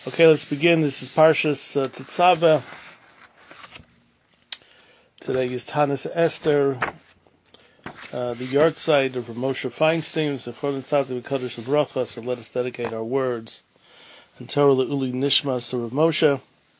Okay, let's begin. This is Parshas Tetzaveh. Today is Tanis Esther, the yard site of Moshe Feinstein. Zechron Tzaddik V'Kodesh L'Bracha. So let us dedicate our words and Torah Le'uli Nishmas to Rav Moshe.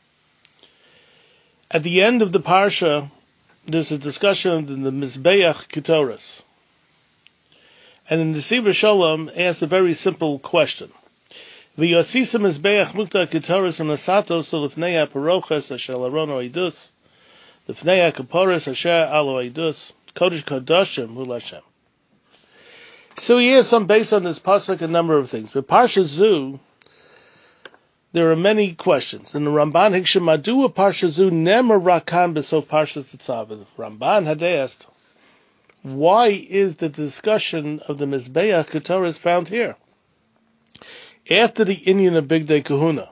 At the end of the Parsha, there's a discussion of the Mizbeach Ketoras. And in the Siva Shalom asks a very simple question. V'yosisa Mizbeach Mukta Ketoras Unasato Solifnei HaParoches Asher Arono Eidus Lifnei HaKaporos Asher Alo Eidus Kodesh Kodashim Hu Lashem. So he has some based on this pasuk a number of things. But Parsha Zu, there are many questions. In the Ramban Hikshem Madua Parsha Zu Nemer Rakan Beso Parsha Tetzaveh. Ramban had asked, why is the discussion of the Mizbeach Ketoras found here? After the Inyan of Big Day Kahuna.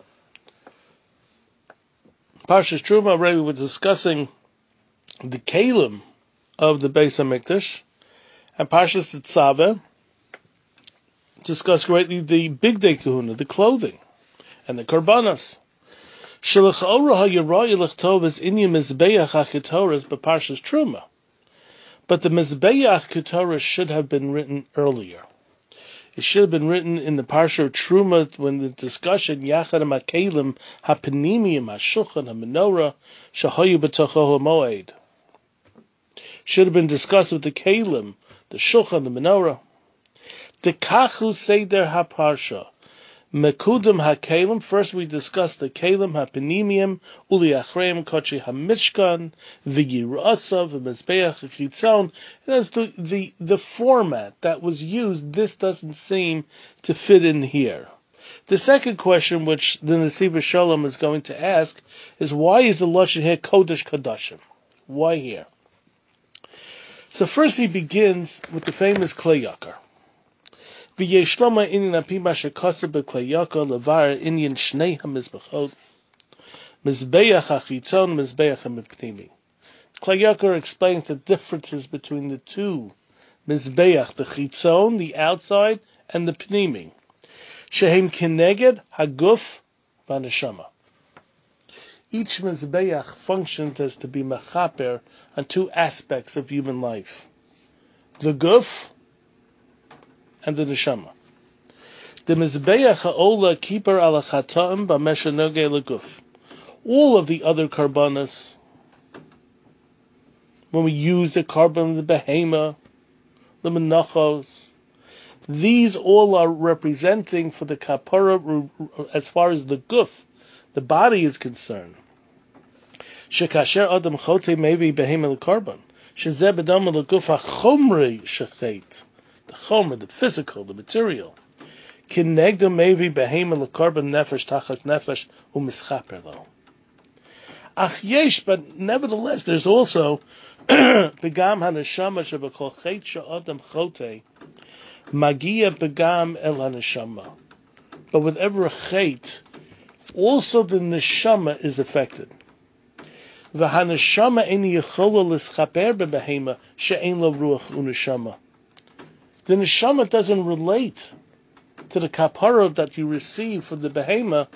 Parshas Truma already was discussing the Kalim of the Beis HaMikdash, and Parshas Tetzaveh discussed greatly the Big Day Kahuna, the clothing, and the Korbanos. Shalach Ora HaYaroi Lechtov is Inyan Mizbeach HaKetoras b'Parshas Truma. But the Mizbeach Ketoras should have been written earlier. It should have been written in the Parsha of Truma when the discussion Yachad HaKelim HaPanimiyim HaShulchan HaMenorah Shahoyu B'tocho HaMoed should have been discussed with the Kelim, the Shulchan, the Menorah. Dekachu Seder HaParsha Mekudem HaKelim. First we discussed the Kelim HaPanimiyim Uli Achreim Kochi HaMishkan V'Yirasav V'Mizbeach HaChitzon. And as the format that was used, this doesn't seem to fit in here. The second question, which the Nesiva Shalom is going to ask, is why is the Lashon here Kodesh Kodashim? Why here? So first he begins with the famous Klei Yakar. V'yeshloma inyan api masher koser b'klei yakar levar inyan shnei hamizbachot mizbeach hachitzon mizbeach hamipnimi. Klei Yakar explains the differences between the two mizbeach, the chitzon, the outside, and the pnimi. Shehem kineged haguf v'neshama. Each mizbeach functions as to be mechaper on two aspects of human life: the guf and the neshama. The mizbeach ha'ola kiper ala chataim b'meshanoge leguf. All of the other karbanos, when we use the carbon, the behema, the menachos, these all are representing for the kapara as far as the guf, the body is concerned. Shekasher adam chote mevi behema lekarban. Shezeh b'dam leguf hachomri shechet. The chomer, the physical, the material. Kinegdo mevi behema lekarban nefesh tachas nefesh u'mischaper lo. Ach yesh, but nevertheless, there's also begam haneshama shebekol chet she'adam chote magia begam el haneshama. But with every chet, also the neshama is affected. V'haneshama ein yechola l'schaper bebehema she'ein lo ruach u'neshama. The neshama doesn't relate to the kapara that you receive from the behema.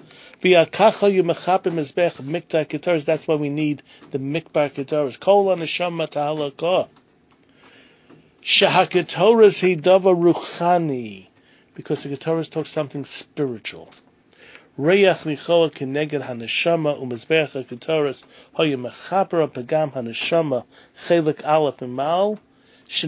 That's why we need the mikbar ketoras. Kol neshama tahalakah. Shahaketoras hidava ruchani, because the ketoras talks something spiritual. Reyach lichoa keneged haneshama umizbeach ketoras hoya mechaper pagam haneshama chelik alef imal. The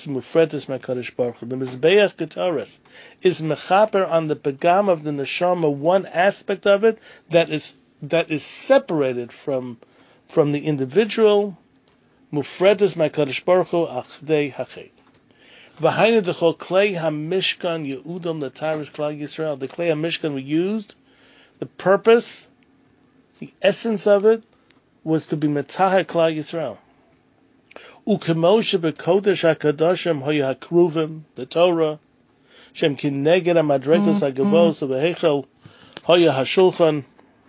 Mizbeach Ketoras is mechaper on the pagam of the neshama, one aspect of it that is separated from the individual. Mufredes Makadosh Baruch Hu achdei hachet. V'hainu dechol klei hamishkan yeudam lataris klal Yisrael. The klei hamishkan we used, the purpose, the essence of it was to be metaher klal Yisrael. Ukemoshe bekodesh hakadashim hoya hakruvim, the Torah, shem kineged hamadregos hagavos v'hechel hoya hashulchan,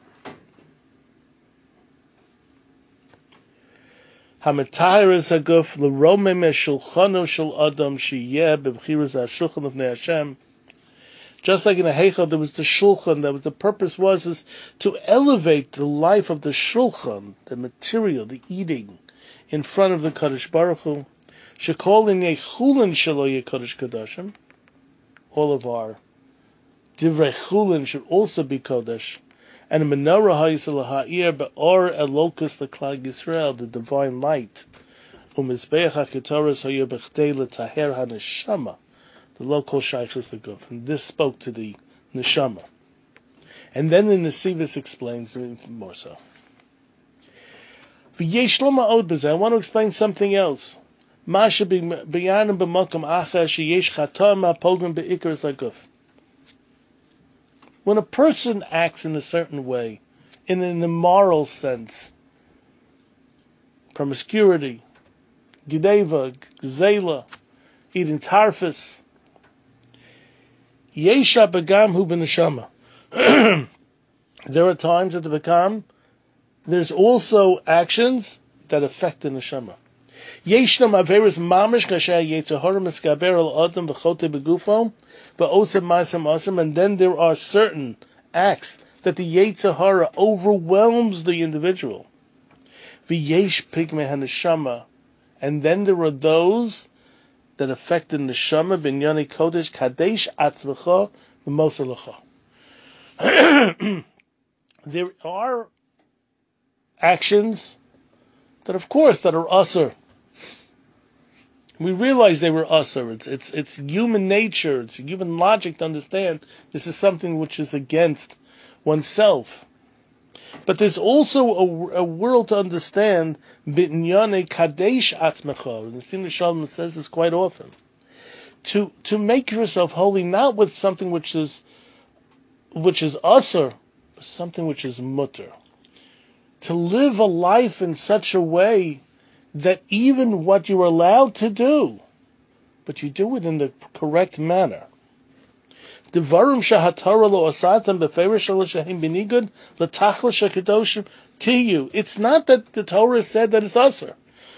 hametayrus haguf l'romem shulchano shel adam sheyeh b'bchiras hashulchan l'fnei Hashem. Just like in the Heichal, there was the Shulchan. The purpose is to elevate the life of the Shulchan, the material, the eating, in front of the Kadosh Baruch Hu. Shekol inei chulin shelo yekodesh kadashim. All of our divrei chulin should also be kodesh. And the menorah ha'yisel ha'ir be'or elokus l'klal Yisrael, the divine light. U'mizbeach ha'ketoras ha'yir b'chtei l'taher ha'neshama. The local shaykhus l'guf. And this spoke to the neshama. And then the Nesivos explains more so. I want to explain something else. When a person acts in a certain way, in an immoral sense, promiscuity, gideva, gzela, eating tarfus, yesha begam hu b'neshama. There are times at the begam, there's also actions that affect the neshama. Yeshnam averos mamish kasher yetzahara miskaber al adam v'chote begufo v'osem ma'asem asem, and then there are certain acts that the yetzahara overwhelms the individual. V'yesh pigmei haneshama, and then there are those that affect the neshama b'nyani kodesh kadesh atzmecha v'moselecha. There are actions that, of course, that are asur. We realize they were asur. It's human nature, it's human logic to understand this is something which is against oneself. But there's also a world to understand, b'nyane kadesh atzmecha, and the Sina Shalom says this quite often, to make yourself holy, not with something which is asur, but something which is mutter. To live a life in such a way that even what you're allowed to do, but you do it in the correct manner. Devarim shahatara lo asatam beferish shehim benigud latachla shekedoshim tiyu. It's not that the Torah said that it's asur,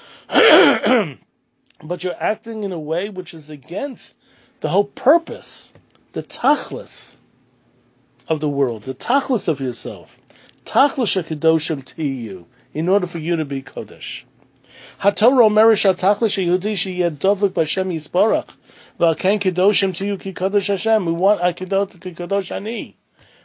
but you're acting in a way which is against the whole purpose, the tachlis of the world, the tachlis of yourself. Tachlis shekedoshim tiyu, in order for you to be kodesh. HaTorah omerish hatachlis sheyehudi sheyeh dovek b'Hashem yisbarach v'alken kedoshim tiyu ki kodesh Hashem. We want kadosh ani.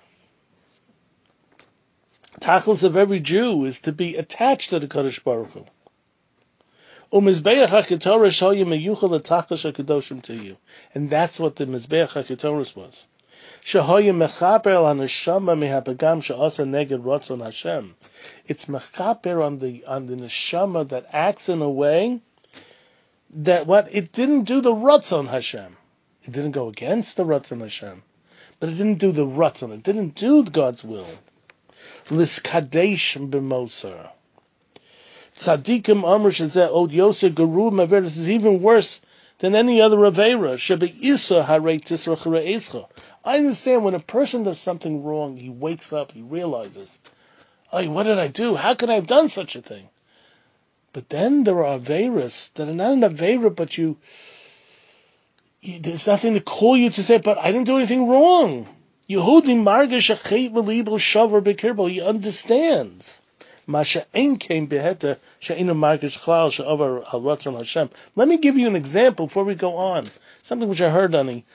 Tachlis of every Jew is to be attached to the Kadosh Baruch Hu. Umizbeach HaKetoras hoya meyuchal l'tachlis hakedoshim tiyu, and that's what the Mizbeach HaKetoras was. Shehoya mechaper al haneshama mehapagam she'asa neged ratzon Hashem. It's mechaper on the neshama that acts in a way that it didn't do the ratzon Hashem. It didn't go against the ratzon Hashem, but it didn't do the ratzon. It didn't do God's will. Liskadesh b'moser. Tzadikim amr shezeh od yoseh geru maver. This is even worse than any other avera. Shebe isa harei tisrach re'escha. I understand when a person does something wrong, he wakes up, he realizes, oh, what did I do? How could I have done such a thing? But then there are averas that are not an avera, but there's nothing to call you to say, but I didn't do anything wrong. Yehudi margish achet v'libo shavar b'kirbo. He understands. Masha ein came beheta she'inu margish chlal she'over al ratzon Hashem. Let me give you an example before we go on. Something which I heard on the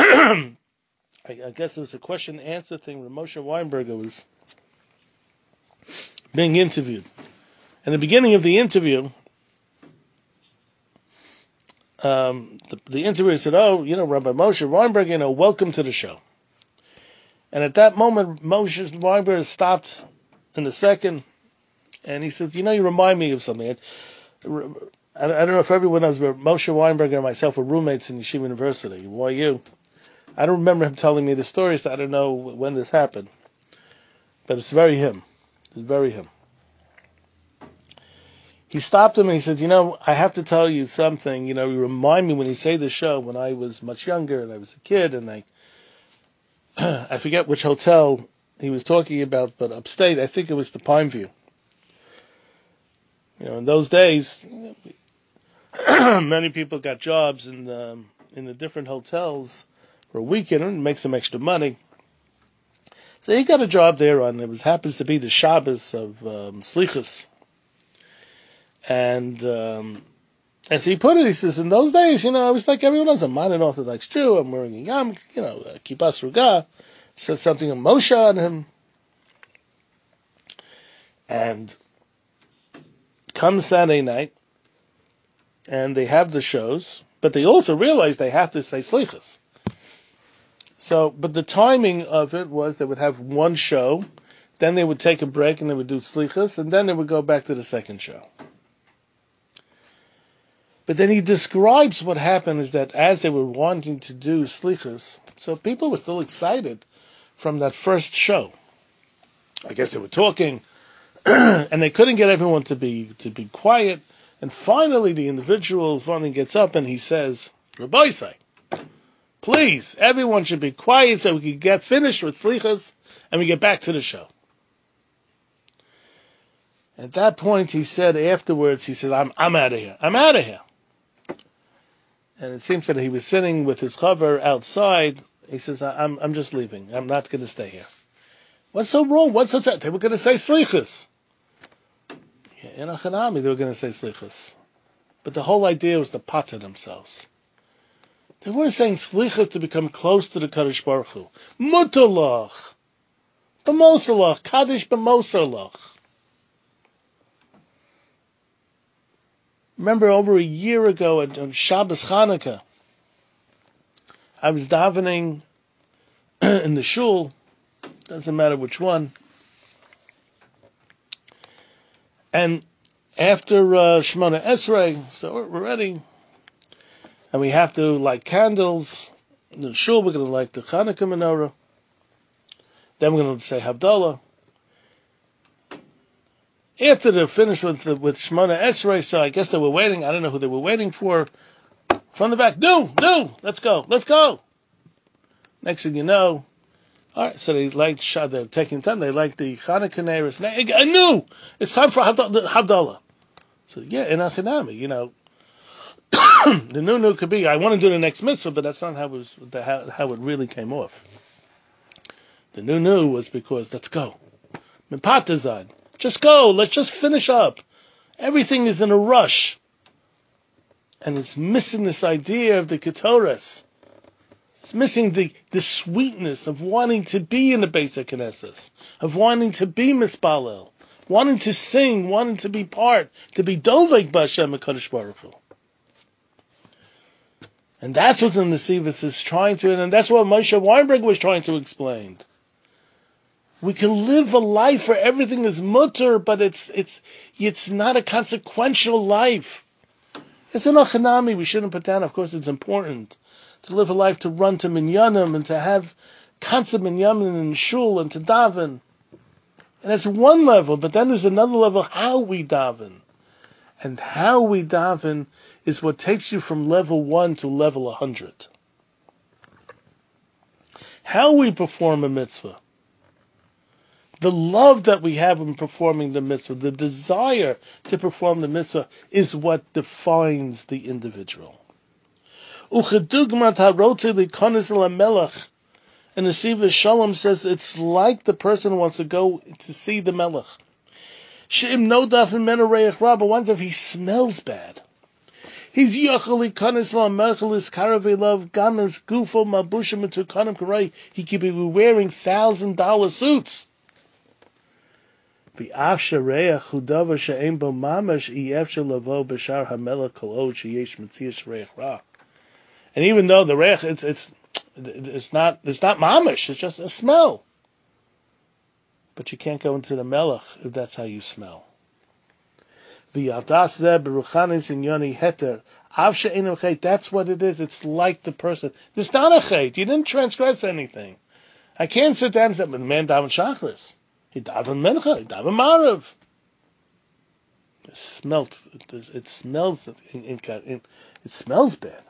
I guess it was a question and answer thing where Moshe Weinberger was being interviewed. In the beginning of the interview, the interviewer said, Rabbi Moshe Weinberger, welcome to the show. And at that moment, Moshe Weinberger stopped in a second, and he said, you remind me of something. I don't know if everyone knows, but Moshe Weinberger and myself were roommates in Yeshiva University, YU. I don't remember him telling me the story, so I don't know when this happened. But it's very him. It's very him. He stopped him and he said, I have to tell you something. You remind me when you say the show, when I was much younger and I was a kid, and I forget which hotel he was talking about, but upstate, I think it was the Pineview. In those days, many people got jobs in the different hotels for a weekend and make some extra money. So he got a job there happens to be the Shabbos of Slichus. And as he put it, he says, in those days, I was like everyone else. I'm not an Orthodox Jew. I'm wearing a yam, a kippah ruga. Said something of Moshe on him. And comes Saturday night, and they have the shows, but they also realize they have to say Slichus. So, but the timing of it was they would have one show, then they would take a break and they would do Slichus, and then they would go back to the second show. But then he describes what happened is that as they were wanting to do Slichus, so people were still excited from that first show. I guess they were talking, and they couldn't get everyone to be quiet. And finally, the individual finally gets up and he says, Rabbi say, please, everyone should be quiet so we can get finished with Slichas and we get back to the show. At that point, he said afterwards, I'm out of here. I'm out of here. And it seems that he was sitting with his cover outside. He says, I'm just leaving. I'm not going to stay here. What's so wrong? What's so They were going to say Slichas. In a Hanami, they were going to say Slichas. But the whole idea was to pater themselves. They weren't saying Slichas to become close to the Kadosh Baruch Hu. Mutalach. B'mosalach. Kaddish b'mosalach. Remember over a year ago on Shabbos Chanukah, I was davening in the shul, doesn't matter which one, and after Shemona Esrei, so we're ready, and we have to light candles. In the shul, we're going to light the Chanukah menorah, then we're going to say Havdalah. After they're finished with Shemona Esrei, so I guess they were waiting. I don't know who they were waiting for. From the back, no, let's go. Next thing you know, all right. So they're taking time. They like the Chanukah neighbors. I knew it's time for Havdalah. So yeah, in Achinami, the new could be. I want to do the next mitzvah, but that's not how it really came off. The new was because let's go. Mipatazad. Just go. Let's just finish up. Everything is in a rush. And it's missing this idea of the Ketores. It's missing the sweetness of wanting to be in the Beis HaKnesses, of wanting to be Mispalel, wanting to sing, wanting to be part, to be Dovek B'Hashem HaKadosh Baruch Hu. And that's what the Nesivos is trying to, and that's what Moshe Weinberg was trying to explain. We can live a life where everything is mutter, but it's not a consequential life. It's an achanami. We shouldn't put down. Of course, it's important to live a life to run to minyanim and to have constant minyanim and shul and to daven. And that's one level, but then there's another level, how we daven. And how we daven is what takes you from level 1 to level 100. How we perform a mitzvah. The love that we have in performing the mitzvah, the desire to perform the mitzvah, is what defines the individual. And the Nesivos Shalom says it's like the person who wants to go to see the Melech. But what if he smells bad? He's yachali kanis la merchelis karavelav gamas gufo mabushim into kanim karai. He could be wearing $1,000 suits. And even though the reich, it's not mamish, it's just a smell. But you can't go into the melech if that's how you smell. That's what it is. It's like the person. It's not a chait. You didn't transgress anything. I can't sit down and say, but the man daven shachris. He daven mincha, he daven marav. It smells bad.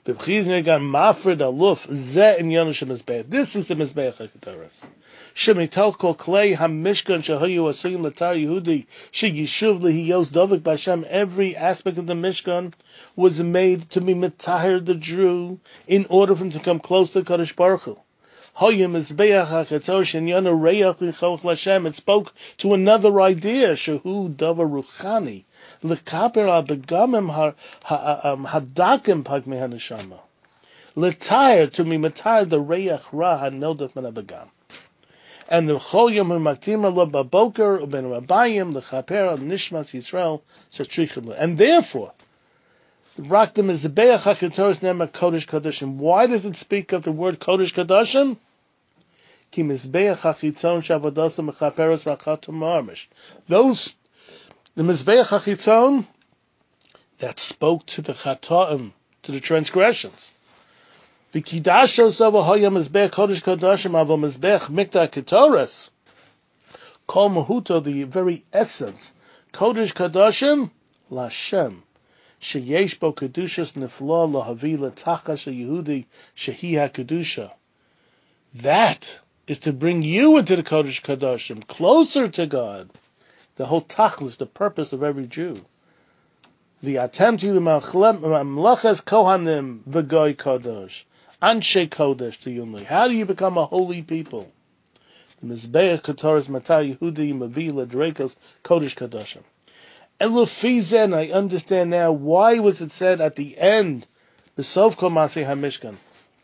B'chizne gan mafred aluf ze in yonush mizbeach. This is the mizbeach haketoras. Shemital kol klei hamishkan shahayu asuyim latar Yehudi sheyishuv lihiyos dovik b'Hashem. Every aspect of the Mishkan was made to be mitahir the Jew in order for him to come close to Kadosh Baruch Hu. Hoyim mizbeach haketoras shenyana reach lichoch l'Hashem. It spoke to another idea, shehu davar ruchani. L'kaper al begamim hadakim pagmei haneshama. L'tayr to me matayr the reach ra hanodaf min habegam. And the chol yom maktim lo baboker uben rabayim l'chaper al nishmas Yisrael shatrichim. And therefore, rak the mizbeach haketoras nema kodesh kodashim. Why does it speak of the word kodesh kodashim? Ki mizbeach hachitzon shavadosam mechaperes achatam marmish. Those the Mizbeach HaChitzon that spoke to the Chatoim, to the transgressions. V'kidasho sava hoya Mizbeach Kodesh Kodashim avo Mizbeach Mikta Ketoras. Kol Mahuto, the very essence. Kodesh Kodashim L'Hashem. Sheyesh bo Kedushas Nifla L'Havi L'Tacha Sheyehudi Shehi HaKedusha. That is to bring you into the Kodesh Kodashim, closer to God. The whole tachlis, the purpose of every Jew. The attempt to mamlachas kohanim v'goy kodesh, anshe kodesh to Yunli. How do you become a holy people? The mizbeach ketoras matar Yehudi mavi ledrekos kodesh kodashim. And lufizen, I understand now why was it said at the end, the sof kol maseh hamishkan.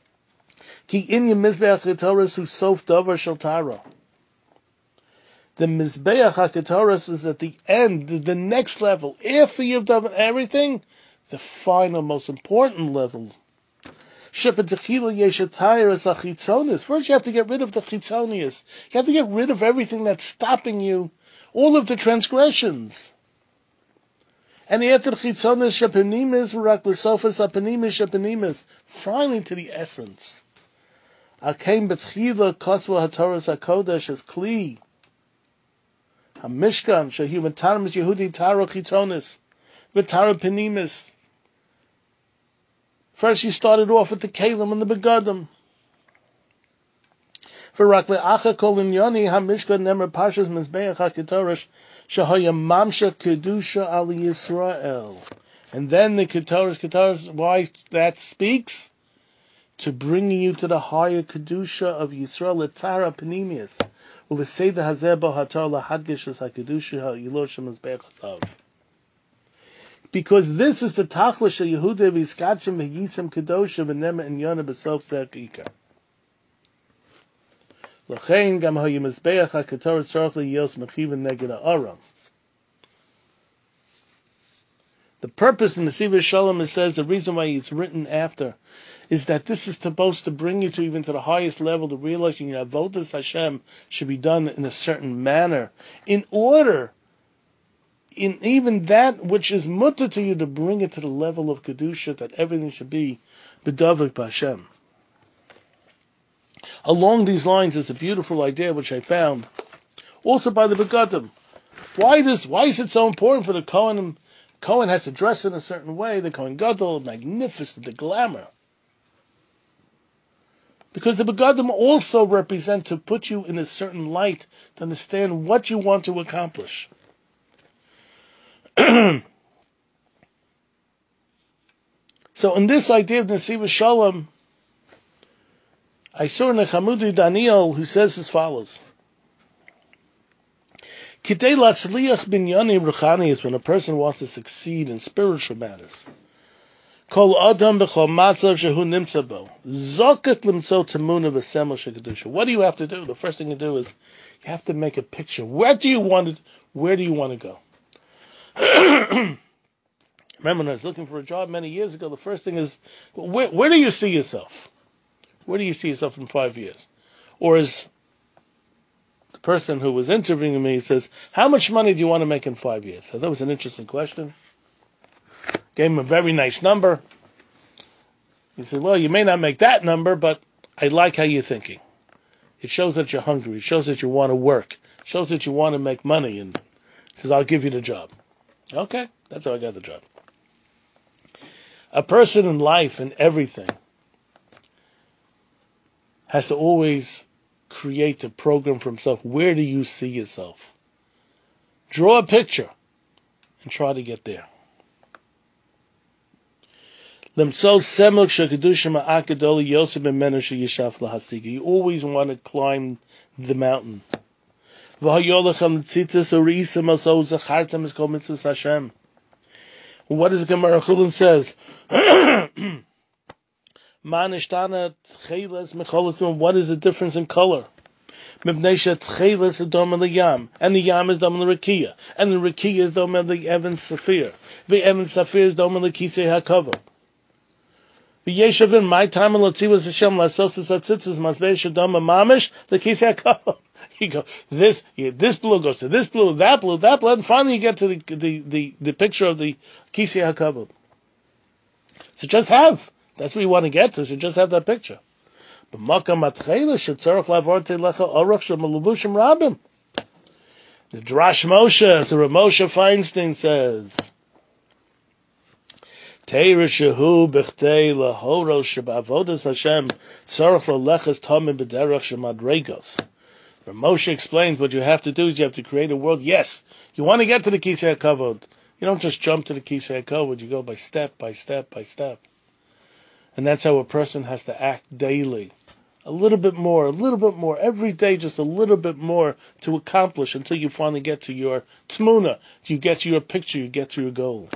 Ki in mizbeach ketoras hu sof davar shel tara. The Mizbeach HaKetoras is at the end, the next level. After you've done everything, the final, most important level. First, you have to get rid of the chitzonius. You have to get rid of everything that's stopping you, all of the transgressions. And after the chitzonius, shepenimis, v'rak shepenimis, finally to the essence. Akein b'tchila kosva hatoras hakodesh as kli. HaMishkan, Shehi V'Tarim Yehudi Taro Chitonis, V'Taro Penimis. First you started off with the Kalim and the Begadim. V'Rak Le'acha Kol Inyoni HaMishkan Nemer Pashas Mizbeach HaKetorash Shehoya Mamsha Kedusha Al Yisrael. And then the Ketoras, why that speaks? To bringing you to the higher Kedusha of Yisrael, L'Tara Penimius. Because this is the tachlis of Yehuda v'yiskachim v'yisem kedosha v'nema inyana b'sof zeh L'chein gam ha'yu mizbeach ha'ketoras tzarich liyos mechiven neged ha'aram. The purpose in the Siva Shalom, it says, the reason why it's written after, is that this is supposed to bring you to even to the highest level, to realizing your avodas Hashem should be done in a certain manner, in order, in even that which is mutter to you, to bring it to the level of kedusha, that everything should be bedavik b'Hashem. Along these lines is a beautiful idea which I found, also by the Begadim. Why is it so important for the Kohen? Kohen has to dress in a certain way, the Kohen Gadol, magnificent, the glamour. Because the Begadim also represent to put you in a certain light, to understand what you want to accomplish. So in this idea of Nesiva Shalom, I saw in the Chamudi Daniel who says as follows. Kidei latzliach binyani ruchani is when a person wants to succeed in spiritual matters. Kol adam b'chol matzav shehu nimtza bo. Zoket limtzo temuna v'semel shekadusha. What do you have to do? The first thing you do is you have to make a picture. Where do you want to go? Remember when I was looking for a job many years ago, the first thing is, where do you see yourself? Where do you see yourself in 5 years? Or as the person who was interviewing me says, how much money do you want to make in 5 years? So that was an interesting question. Gave him a very nice number. He said, well, you may not make that number, but I like how you're thinking. It shows that you're hungry. It shows that you want to work. It shows that you want to make money. And he says, I'll give you the job. Okay, that's how I got the job. A person in life and everything has to always create a program for himself. Where do you see yourself? Draw a picture and try to get there. You always want to climb the mountain. What does Gemara Chulin says? What is the difference in color? And the yam is dom l'rakia, and the rakia is dom the Evan Safir. The Evan Safir is dom l'kisei hakavod. V'yeshavin my time and lotzivas Hashem lasos atzitzis masbei shadom mamish l'kisei hakavod. You go this blue goes to this blue, that blue, and finally you get to the picture of the kisei hakavod. So just have. That's what you want to get to. So just have that picture. But makam matchela shetzarach lavorte lecha orach shemaluvushim rabim. The Drash Moshe, so Rav Moshe Feinstein says, Teira shehu b'chtei lahoro sheba'avodas Hashem tzarach lelechas tamim b'derach shemadregos. Rav Moshe explains what you have to do is you have to create a world. Yes, you want to get to the Kisei HaKavod. You don't just jump to the Kisei HaKavod. You go by step, by step, by step. And that's how a person has to act daily. A little bit more, every day just a little bit more to accomplish until you finally get to your tmuna, you get to your picture, you get to your goal.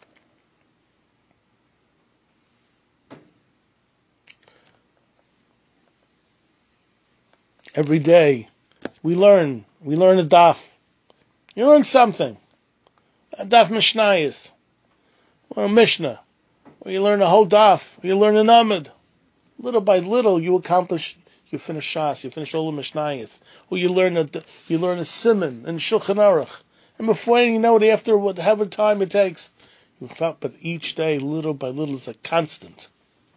Every day we learn a daf. You learn something. A daf mishnayis, or a mishnah. Or you learn a whole daf, or you learn an amud. Little by little, you accomplish. You finish Shas, you finish all the Mishnayos, or you learn a Siman and Shulchan Aruch, and before you know it, after whatever time it takes, but each day, little by little, is a constant.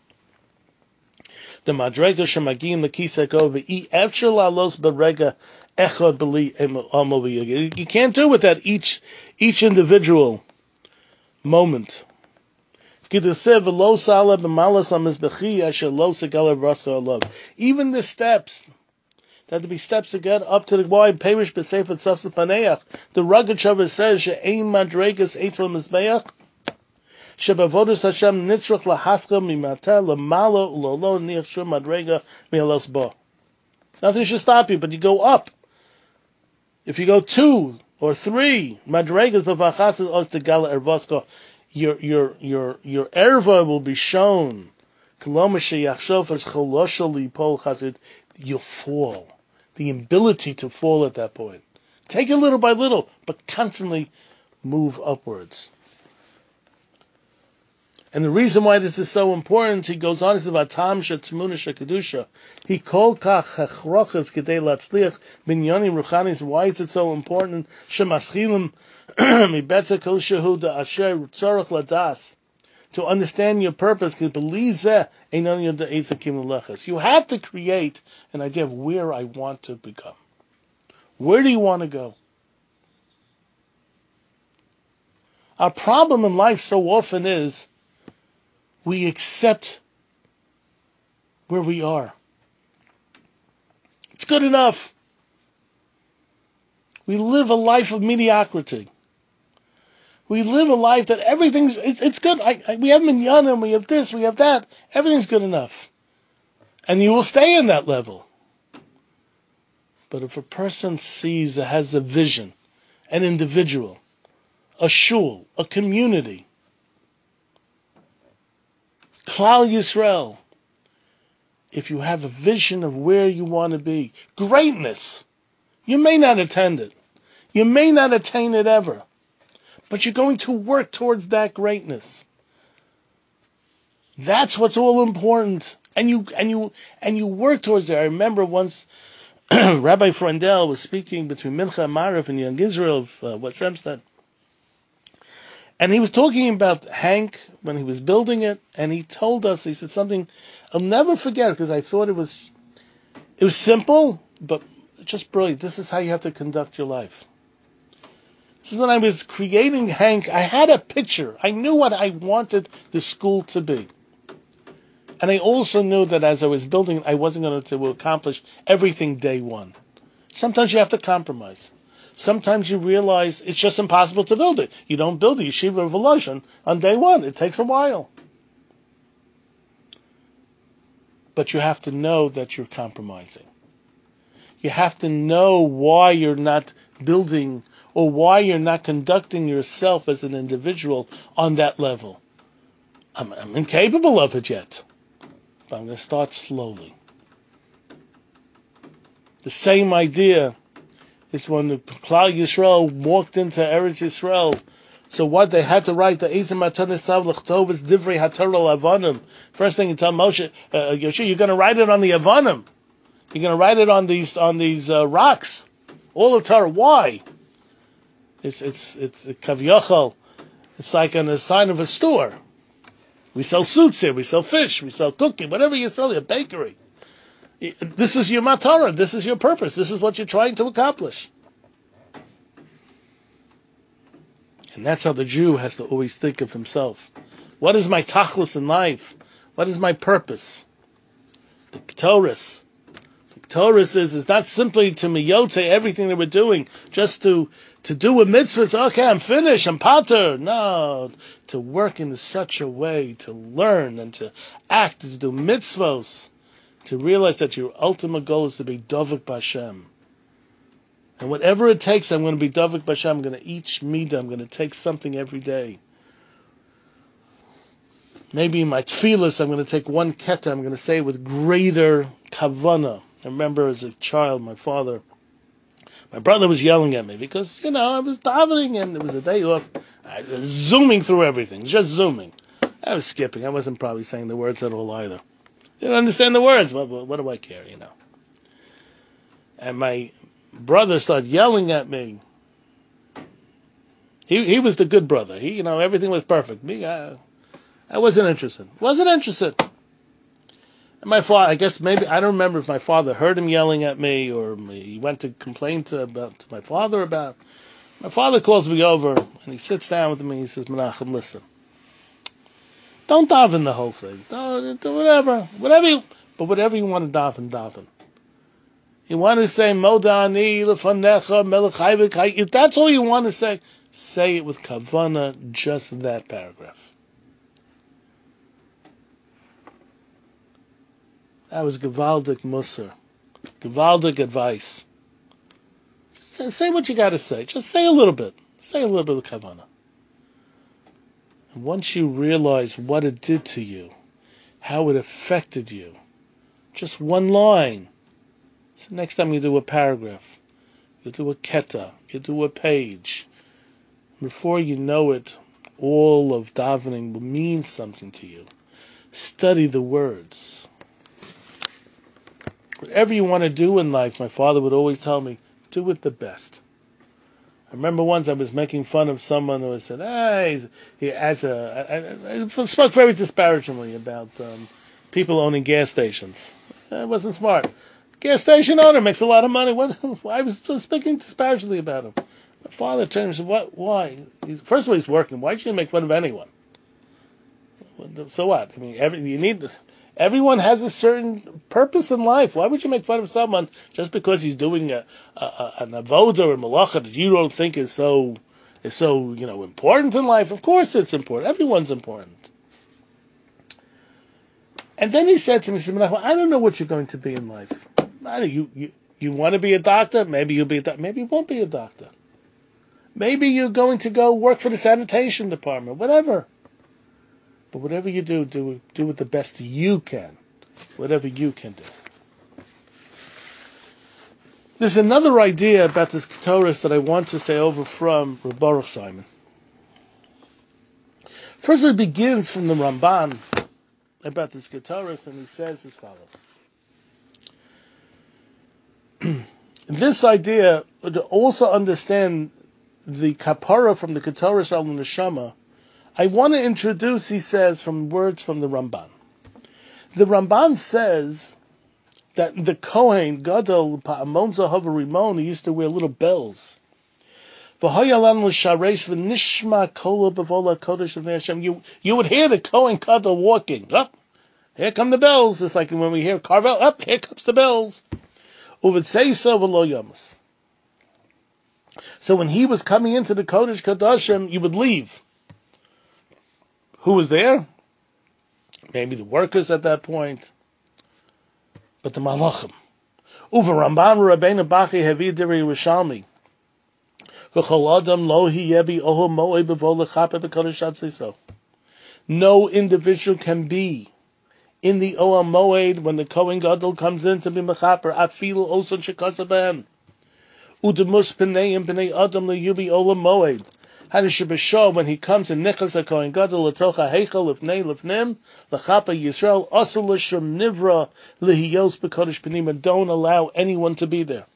The Madrega Shemagim the Kiseko ve'i Efshel Alos Berega Echad Beli Amovi. You can't do it with that each individual moment. Even the steps, that have to be steps again up to the wide Perish B'Sefer Tzafs Paneach. The Rugged Shabbat says she'ein madregas eitel mizbeach shebavodas Hashem nitzrach lahaska mimatel lamalo ulolo niach shum madrega mihalos bo. Nothing should stop you, but you go up. If you go 2 or 3 madregas b'vachas os tegala ervosko. Your erva will be shown. You'll fall. The ability to fall at that point. Take it little by little, but constantly move upwards. And the reason why this is so important, he goes on, he says, Vatam shetzmuna shekadusha. He called kach hechroches kedei latzliach binyanim ruchanis. Why is it so important? Shemaschilim mibetza kol shehu da asher tzarach ladas. To understand your purpose, you have to create an idea of where I want to become. Where do you want to go? Our problem in life so often is we accept where we are. It's good enough. We live a life of mediocrity. We live a life that it's good. We have minyanim, we have this, we have that. Everything's good enough. And you will stay in that level. But if a person has a vision, an individual, a shul, a community, Klal Yisrael, if you have a vision of where you want to be, greatness, you may not attend it. You may not attain it ever. But you're going to work towards that greatness. That's what's all important. And you work towards it. I remember once Rabbi Frandel was speaking between Mincha and Marif in Young Israel of West Hempstead. And he was talking about Hank when he was building it, and he told us, he said something I'll never forget because I thought it was simple, but just brilliant. This is how you have to conduct your life. This is when I was creating Hank. I had a picture. I knew what I wanted the school to be. And I also knew that as I was building, I wasn't going to accomplish everything day one. Sometimes you have to compromise. Sometimes you realize it's just impossible to build it. You don't build a yeshiva of Volozhin on day one. It takes a while. But you have to know that you're compromising. You have to know why you're not building or why you're not conducting yourself as an individual on that level. I'm incapable of it yet. But I'm going to start slowly. The same idea is when the Klal Yisrael walked into Eretz Yisrael. So what they had to write, the Ezim Matanis Sav L'Chtovus Divrei HaTorah L'Avanim. First thing you tell Moshe, Yoshua, you're going to write it on the Avanim. You're going to write it on these rocks. All of Torah. Why? It's Kavyachal. It's like on a sign of a store. We sell suits here. We sell fish. We sell cooking. Whatever you sell, a bakery. This is your matara. This is your purpose. This is what you're trying to accomplish. And that's how the Jew has to always think of himself. What is my tachlis in life? What is my purpose? The Ketores. The Ketores is not simply to miyote everything that we're doing, just to do a mitzvah. It's, okay, I'm finished, I'm pater. No, to work in such a way, to learn and to act, to do mitzvos, to realize that your ultimate goal is to be Dovek B'Hashem. And whatever it takes, I'm going to be Dovek B'Hashem. I'm going to each midah. I'm going to take something every day. Maybe in my tefillas, I'm going to take one keta. I'm going to say it with greater kavana. I remember as a child, my brother was yelling at me because, I was davening and it was a day off. I was zooming through everything, just zooming. I was skipping. I wasn't probably saying the words at all either. Didn't understand the words. What do I care, And my brother started yelling at me. He was the good brother. He, everything was perfect. Me, I wasn't interested. And my father, I guess maybe, I don't remember if my father heard him yelling at me or he went to complain to my father about it. My father calls me over and he sits down with me and he says, Menachem, listen. Don't daven the whole thing. Do whatever you want to daven. You want to say, Modani, Lefanecha, Melech Hayvik. If that's all you want to say it with Kavana, just that paragraph. That was Gevaldik Musar. Gevaldik advice. Just say what you got to say. Just say a little bit. Say a little bit of Kavana. And once you realize what it did to you, how it affected you, just one line. So next time you do a paragraph, you do a keta, you do a page. Before you know it, all of davening will mean something to you. Study the words. Whatever you want to do in life, my father would always tell me, do it the best. I remember once I was making fun of someone who said, I spoke very disparagingly about people owning gas stations. It wasn't smart. Gas station owner makes a lot of money. I was speaking disparagingly about him. My father turned and said, why? First of all, he's working. Why should you make fun of anyone? So what? I mean, everyone has a certain purpose in life. Why would you make fun of someone just because he's doing an avoda or malacha that you don't think is so important in life? Of course it's important. Everyone's important. And then he said to me, I don't know what you're going to be in life. You want to be a doctor? Maybe you'll be a doctor. Maybe you won't be a doctor. Maybe you're going to go work for the sanitation department. Whatever. But whatever you do it the best you can. Whatever you can do. There's another idea about this Ketores that I want to say over from Reb Baruch Simon. First it begins from the Ramban about this Ketores, and he says as follows. This idea, to also understand the kapara from the Ketores al Neshama, I want to introduce, he says, from words from the Ramban. The Ramban says that the Kohen, Gadol, Pa'amon Zahav Rimon, he used to wear little bells. You would hear the Kohen Gadol walking. Up, here come the bells. It's like when we hear Carvel. Up, here comes the bells. So when he was coming into the Kodesh Kodashim, you would leave. Who was there? Maybe the workers at that point, but the Malachim. Uva Ramban Rabbeinu Bachi Hevi Diri Rishalmi. No individual can be in the Oel Moed when the Kohen Gadol comes in to be mechaper. Afilu oson shekasaben. Udemus pnei pnei adam leyubi Oel Moed. Hadishibashah when he comes in Nechas HaKohen Gadol letocha heichal lefnei lefnim lechapa Yisrael asur l'shem nivra lehiyos b'kodesh pnima. Don't allow anyone to be there.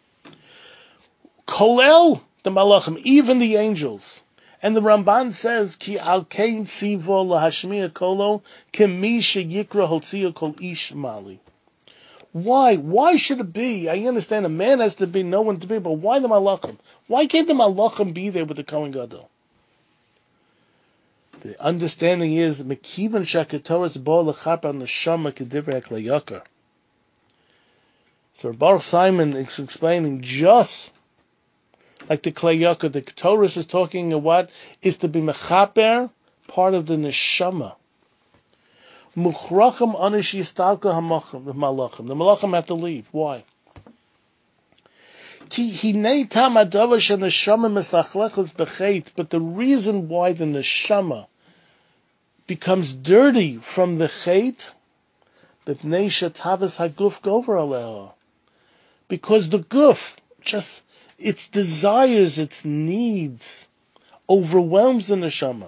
Kolel the malachim, even the angels. And the Ramban says, Ki al kein tzivo lahashmiya kolo kemi sheyikra hotziya kol ish mali. Why? Why should it be? I understand a man has to be, no one to be, but why the malachim? Why can't the malachim be there with the Kohen Gadol? The understanding is, Mekivan shakatoras bo lechaper neshama kedivrei haklayakar. So Baruch Simon is explaining just like the Klei Yakar, the Torah is talking of what is to be mechaper, part of the neshama. Muchrachim anish yistalka hamachim, the malachim. The malachim have to leave. Why? Ki hinei tam adava sheneshama mislachlechus bechet. But the reason why the neshama becomes dirty from the chet, b'pnei shetavas haguf gover aleha, because the guf just its desires, its needs, overwhelms the neshama.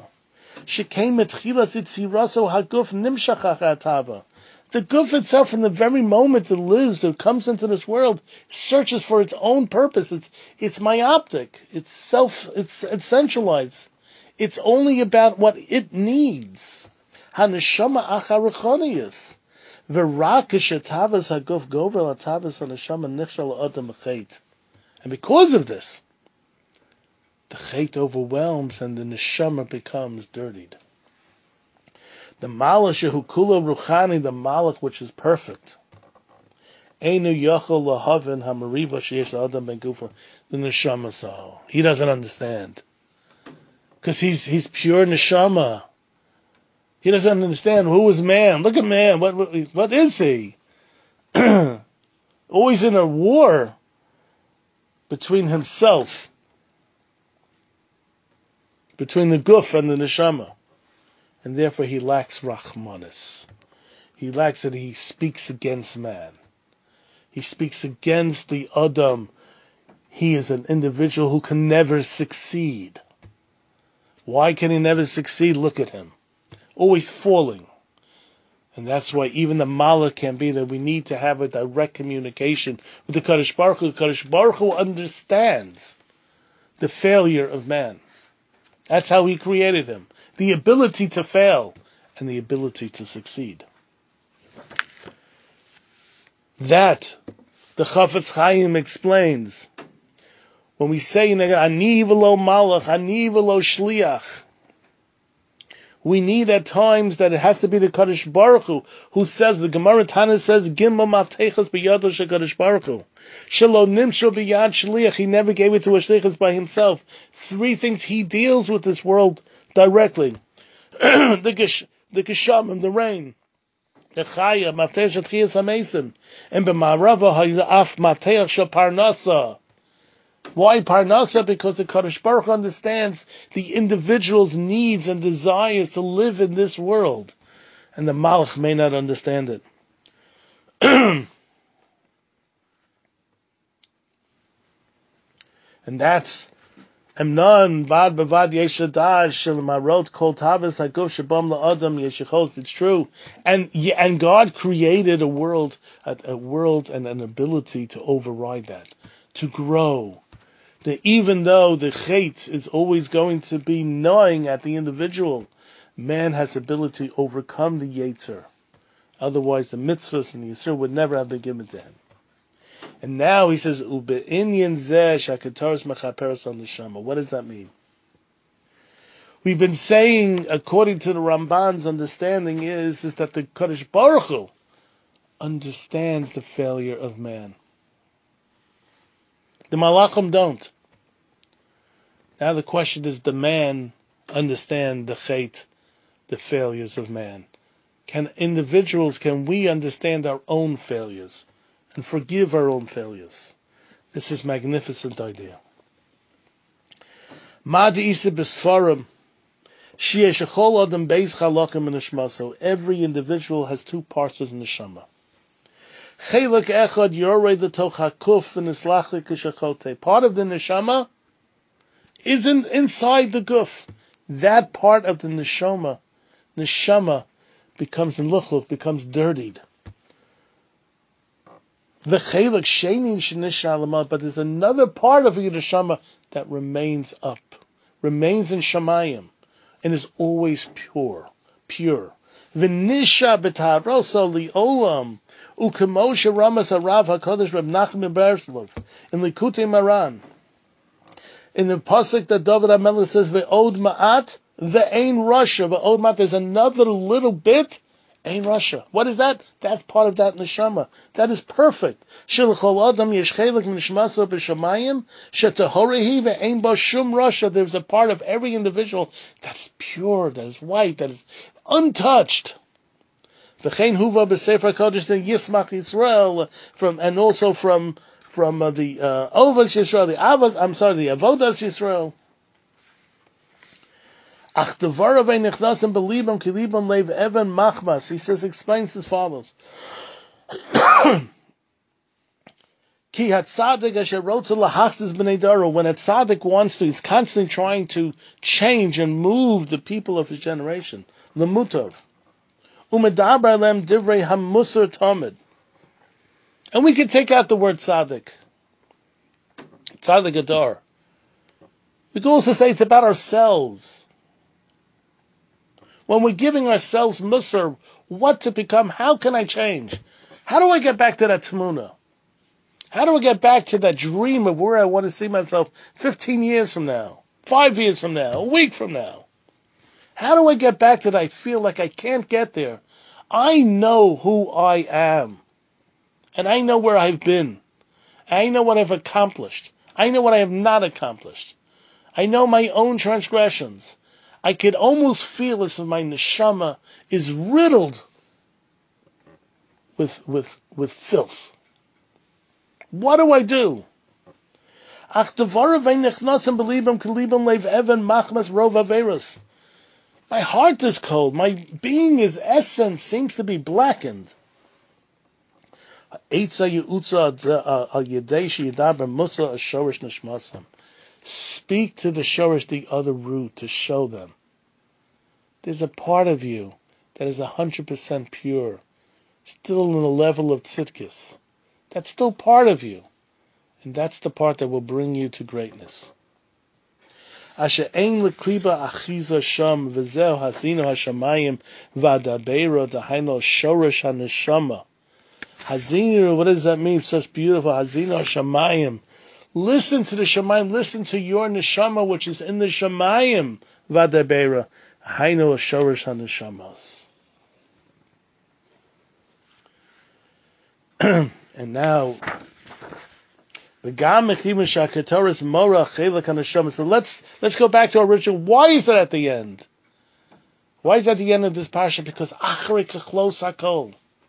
The guf itself, from the very moment it lives, it comes into this world, searches for its own purpose. It's myopic. It's centralized. It's only about what it needs. Haneshama acharachonius. V'rakashetavas haguf gover latavas haneshama nichshal adam achet. And because of this, the chet overwhelms and the neshama becomes dirtied. The malach shehu kula ruchani, the malach which is perfect, einu yachol lahavin hamariva sheyesh adam ben gufa, the neshama so he doesn't understand because he's pure neshama. He doesn't understand who is man. Look at man. What is he? Always in a war between himself, between the guf and the neshama, and therefore he lacks rachmanis. He lacks it. He speaks against man. He speaks against the adam. He is an individual who can never succeed. Why can he never succeed? Look at him, always falling. And that's why even the malach can be that we need to have a direct communication with the Kadosh Baruch Hu. The Kadosh Baruch Hu understands the failure of man. That's how he created him. The ability to fail and the ability to succeed. That the Chafetz Chaim explains. When we say, Ani v'lo malach, ani v'lo shliach, we need at times that it has to be the Kadosh Baruch Hu says, the Gemara Tana says, Gimba maftechas b'yado shekadosh Baruch Hu. Shelo nimsho b'yad shliach, he never gave it to a shlichus by himself. 3 things he deals with this world directly. the geshamim, the rain. The chaya, maftech shel chiyas hamesim. And b'ma'arava ha'af maftech shel parnasa. Why Parnasa? Because the Kadosh Baruch Hu understands the individual's needs and desires to live in this world. And the Malach may not understand it. And that's Emnon Bad Bavad Yeshadaj Shel Marot Kol Tavis Haguf Shabam LaAdam Yeshachos. It's true. And God created a world and an ability to override that, to grow. That even though the chet is always going to be gnawing at the individual, man has the ability to overcome the yetzer. Otherwise, the mitzvahs and the yisur would never have been given to him. And now he says, "Ube'inyan zeh shakataris mechaperes al neshama." What does that mean? We've been saying, according to the Ramban's understanding, is that the Kadosh Baruch Hu understands the failure of man. The Malachim don't. Now the question is, does man understand the chait, the failures of man? Can we understand our own failures and forgive our own failures? This is a magnificent idea. Madi isa b'sfarim. Every individual has two parts of the neshama. Part of the neshama isn't inside the guf. That part of the neshama becomes dirtied. But there's another part of the neshama that remains in shamayim, and is always pure. V'nisha b'taharoso li'olam u'kemoshe ramas harav HaKadosh Reb Nachman Berslov in Likutei Maran. In the pasuk that David HaMelech says, "Ve'od ma'at ve'ein rasha." Ve'od ma'at, there's another little bit. Ein rasha. What is that? That's part of that neshama. That is perfect. Shilchol adam yesh chelik nishmaso b'shamayim shetahorehi ve'ein bo shum rasha. There's a part of every individual that's pure, that is white, that is untouched. V'chein huva b'sefer kodesh the Yismach Yisrael and also from the Ovas Yisrael, the Avodas Yisrael. He explains as follows. When a tzaddik wants to, he's constantly trying to change and move the people of his generation. Lemutov. And we can take out the word tzaddik. Tzaddik adar. We can also say it's about ourselves. When we're giving ourselves musar, what to become, how can I change? How do I get back to that tmuna? How do I get back to that dream of where I want to see myself 15 years from now, 5 years from now, a week from now? How do I get back to that? I feel like I can't get there. I know who I am. And I know where I've been. I know what I've accomplished. I know what I have not accomplished. I know my own transgressions. I could almost feel as if my neshama is riddled with filth. What do I do? My heart is cold. My being, his essence, seems to be blackened. Speak to the shorish, the other root, to show them. There's a part of you that is 100% pure, still in the level of tzidkis. That's still part of you. And that's the part that will bring you to greatness. Asher ein lekliba achiza sham v'zeh hasino hashamayim v'adabeira dahaino shorish haneshama. Hazinu, what does that mean? Such beautiful. Hazinu hashamayim. Listen to the Shamayim. Listen to your neshama, which is in the Shamayim. Vadabeira. Hainu shorish haneshamos. And now, so let's go back to our original. Why is that at the end? Why is that at the end of this parsha? Because achrei kechlos hakol.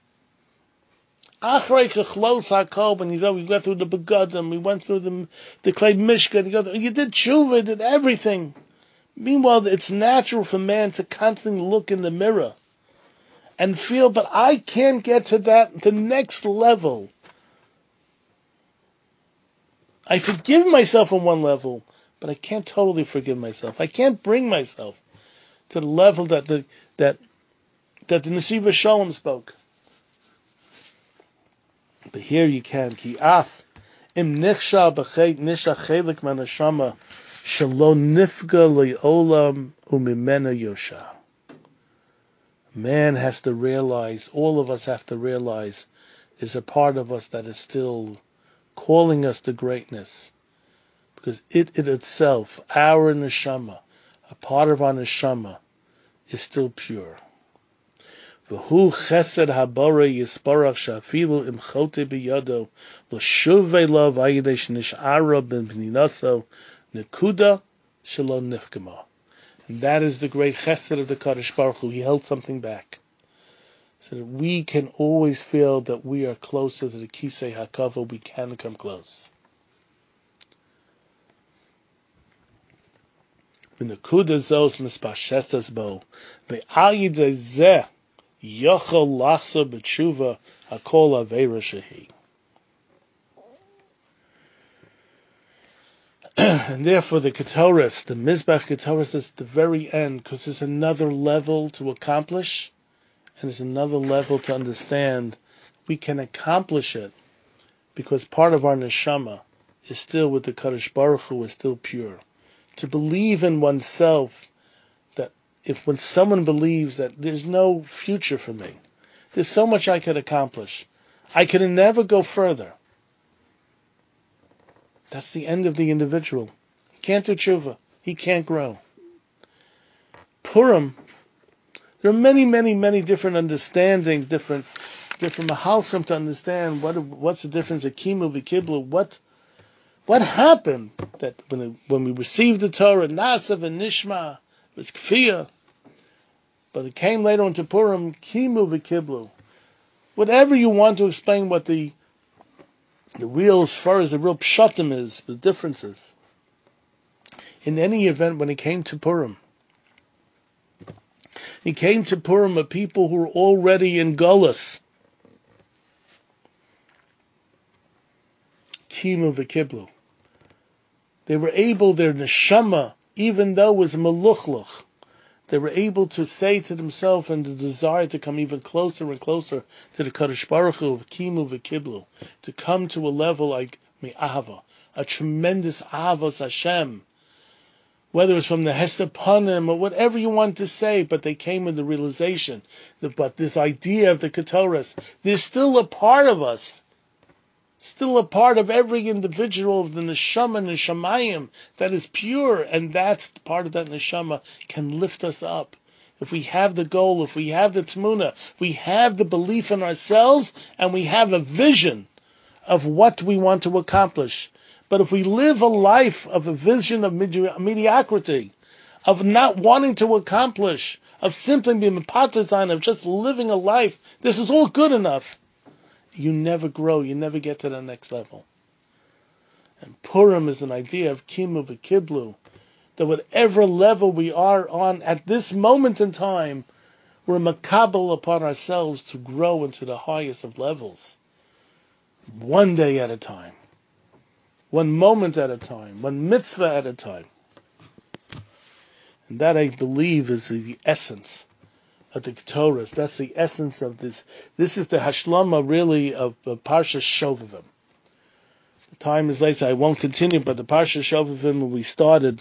Achrei kechlos hakol. When we got through the begadim, we went through the clay mishkan. You did tshuva, did everything. Meanwhile, it's natural for man to constantly look in the mirror and feel, but I can't get to the next level. I forgive myself on one level, but I can't totally forgive myself. I can't bring myself to the level that the Nesiva Shalom spoke. But here you can. Ki af im nichsha b'chet nisha chelik manashama shelo nifga le'olam umimena yosha. Man has to realize, all of us have to realize, there's a part of us that is still calling us to greatness, because it itself, our neshama, a part of our neshama, is still pure. V'hu chesed habore yisparach shafilu imchote biyado l'shuvei lo v'ayidesh nish'ara ben pninaso nekuda shelo nifkema. And that is the great chesed of the Kadosh Baruch Hu. He held something back, so that we can always feel that we are closer to the Kisei HaKavod. We can come close. V'nekuda zos mispashesas bo ve'al yidei zeh yochol lachzo b'tshuva hakol aveira shehi. And therefore the Ketoras, the Mizbech Ketoras, is at the very end, because there's another level to accomplish, and there's another level to understand. We can accomplish it because part of our neshama is still with the Kadosh Baruch Hu, is still pure. To believe in oneself, that when someone believes that there's no future for me, there's so much I could accomplish, I can never go further. That's the end of the individual. He can't do tshuva. He can't grow. Purim, there are many, many, many different understandings, different mahalchim to understand what's the difference of kimu v'kiblu. What happened that when we received the Torah, nasav and nishma, it was kfiyah, but it came later into Purim, kimu v'kiblu. Whatever you want to explain what the real, as far as the real pshatim is, the differences. In any event, when it came to Purim, it came to Purim a people who were already in Golus. Kimu v'kiblu. They were able, their neshama, even though it was meluchluch, they were able to say to themselves, and the desire to come even closer and closer to the Kadosh Baruch Hu, Kimu v'Kiblu, to come to a level like mi'ahava, a tremendous ahavas Hashem, whether it's from the Hester Panim or whatever you want to say, but they came in the realization that, but this idea of the Ketoras, there's still a part of us, still a part of every individual of the neshama and neshamayim that is pure, and that's part of that neshama can lift us up. If we have the goal, if we have the tmuna, we have the belief in ourselves, and we have a vision of what we want to accomplish. But if we live a life of a vision of mediocrity, of not wanting to accomplish, of simply being a partisan, of just living a life, this is all good enough, you never grow, you never get to the next level. And Purim is an idea of kimu v'kiblu, that whatever level we are on at this moment in time, we're makabel upon ourselves to grow into the highest of levels. One day at a time. One moment at a time. One mitzvah at a time. And that, I believe, is the essence of the Ketoras. That's the essence of this. This is the hashlama, really, of Parshas Shovavim. The time is late, so I won't continue, but the Parshas Shovavim, when we started,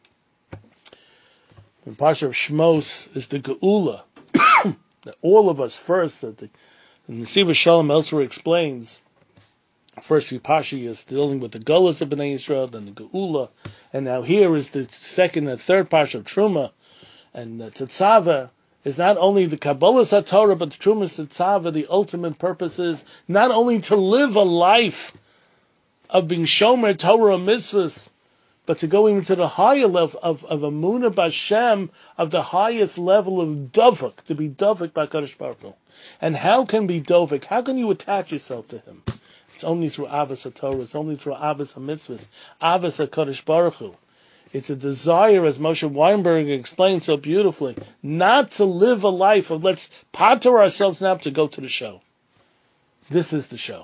the Parsha of Shmos is the Geula. That all of us first, that the Nesiva Shalom elsewhere explains, first few Parsha is dealing with the Gullus of Bnei Yisrael, then the Geula, and now here is the second and third Parsha of Truma, and the Tetzaveh is not only the Kabbalah HaTorah, but the Truma Tetzaveh, the ultimate purpose is not only to live a life of being Shomer Torah mitzvahs, but to go into the higher level of Amunah B'Hashem, of the highest level of Dovuk, to be Dovuk by Kadosh Baruch Hu. And how can be Dovuk? How can you attach yourself to him? It's only through Avos HaTorah, it's only through Avos HaMitzvahs, Avos HaKadosh Baruch Hu. It's a desire, as Moshe Weinberg explained so beautifully, not to live a life of let's pater ourselves now to go to the show. This is the show.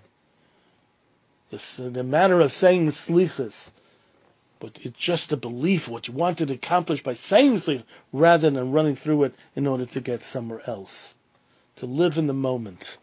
The manner of saying slichas, but it's just a belief of what you wanted to accomplish by saying slichas, rather than running through it in order to get somewhere else. To live in the moment.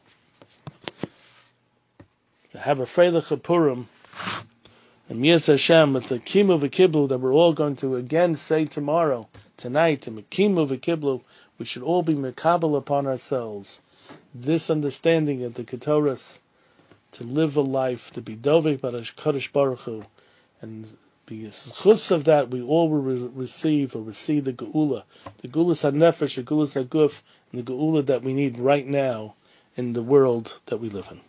To have a Freilich Purim, and Mias Hashem, with the Kimu v'Kiblu that we're all going to again say tomorrow, tonight, and Kimu v'Kiblu, we should all be mekabel upon ourselves. This understanding of the Ketoras, to live a life, to be Dovek Barash Kadosh Baruch Hu, and be a schus of that, we all will receive the Geula. The Geulas HaNefesh, the Geulas HaGuf, and the Geula that we need right now in the world that we live in.